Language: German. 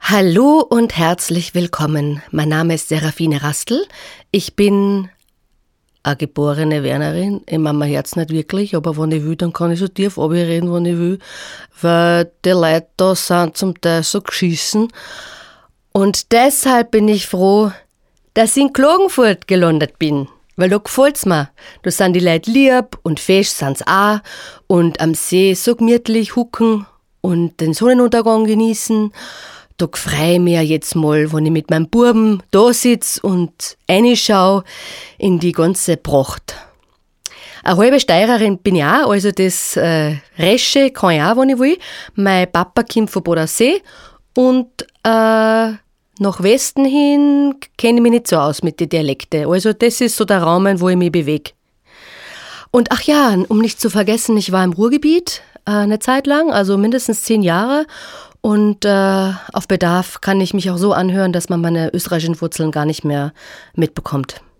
Hallo und herzlich willkommen. Mein Name ist Serafine Rastl. Ich bin eine geborene Wernerin. Ich meine, mein Herz nicht wirklich, aber wenn ich will, dann kann ich so tief reden, wenn ich will, weil die Leute da sind zum Teil so geschissen. Und deshalb bin ich froh, dass ich in Klagenfurt gelandet bin. Weil da gefällt's mir. Da sind die Leute lieb und fesch sind's auch. Und am See so gemütlich hucken und den Sonnenuntergang genießen. Da freu ich mich jetzt mal, wenn ich mit meinem Buben da sitz und reinschaue in die ganze Pracht. Eine halbe Steirerin bin ich auch, also das Resche kann ich auch, wenn ich will. Mein Papa kommt von Bodensee und nach Westen hin kenne ich mich nicht so aus mit den Dialekten. Also das ist so der Raum, wo ich mich bewege. Und ach ja, um nicht zu vergessen, ich war im Ruhrgebiet eine Zeit lang, also mindestens 10 Jahre. Und auf Bedarf kann ich mich auch so anhören, dass man meine österreichischen Wurzeln gar nicht mehr mitbekommt.